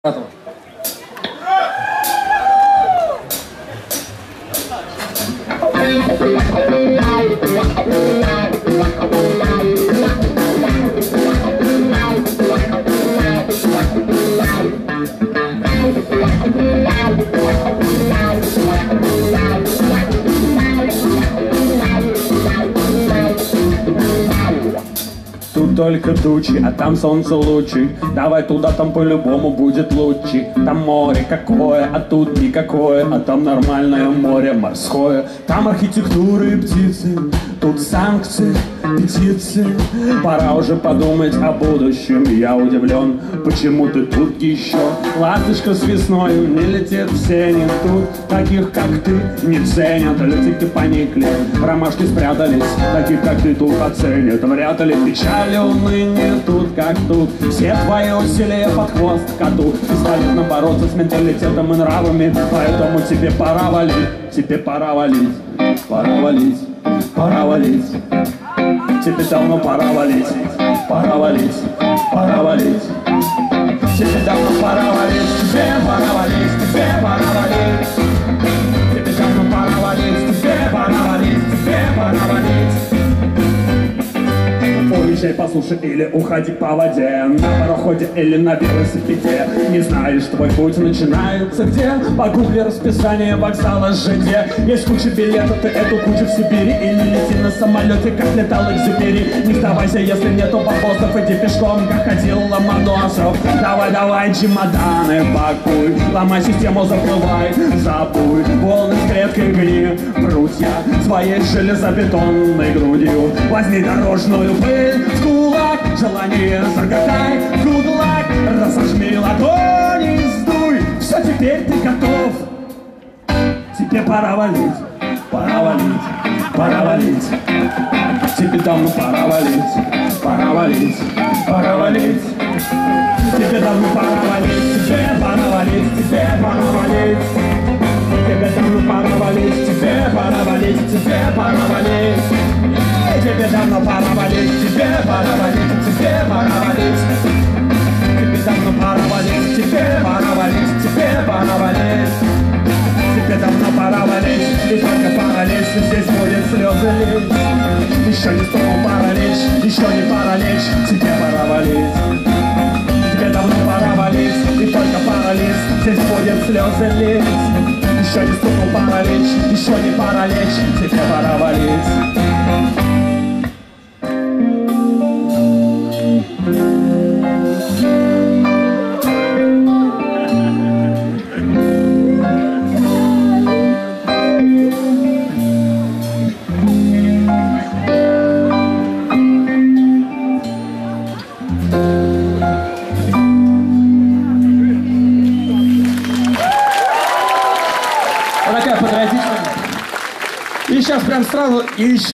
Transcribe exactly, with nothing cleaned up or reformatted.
Готово. Тут только тучи, а там солнце лучи. Давай туда, там по-любому будет лучше. Там море какое, а тут никакое. А там нормальное море морское. Там архитектуры и птицы, тут санкции, петиции. Пора уже подумать о будущем. Я удивлен, почему ты тут еще. Ласточка с весною не летит в сене. Тут таких, как ты, не ценят. Летики поникли, ромашки спрятались. Таких, как ты, тут оценят. Вряд ли печали, уныние тут, как тут. Все твои усилия под хвост коту. Бесполезно бороться с менталитетом и нравами. Поэтому тебе пора валить, тебе пора валить. Пора валить, пора валить. Тебе давно пора валить, пора валить, пора валить. Тебе давно пора валить, тебе пора валить, тебе пора валить. Тебе давно пора валить, тебе пора валить, тебе пора валить. Уезжай по суше или уходи по воде. На пароходе или на велосипеде. Не знаешь, твой путь начинается где? Погугли расписание вокзала ЖД. Есть куча билетов, ты эту кучу в Сибири. Или лети на самолете, как летал Экзюпери. Не сдавайся, если нету бабосов. Иди пешком, как ходил Ломоносов. Давай, давай, чемоданы пакуй. Ломай систему, заплывай, забуй. Волны с клеткой гни, прутья своей железобетонной грудью. Возьми дорожную пыль в кулак, желание заготай в кулак, разожми ладони, сдуй. Все, теперь ты готов. Тебе пора валить, пора валить, пора валить. Тебе давно пора валить, пора валить, пора валить. Тебе давно пора валить, тебе пора валить, тебе пора валить. Тебе давно пора валить, тебе пора валить, тебе пора валить. Тебе давно пора валить, тебе пора валить, тебе пора валить. Тебе давно пора валить, тебе пора валить, тебе пора валить. Тебе давно пора валить, и только паралич, здесь будет слезы лить. Еще не стопал паралич, еще не паралич, тебе пора валить. Тебе давно пора валить, и только паралич, здесь будет слезы лить. Еще не стопал паралич, еще не паралич, тебе пора валить. Такая патриотичная. И сейчас прям сразу и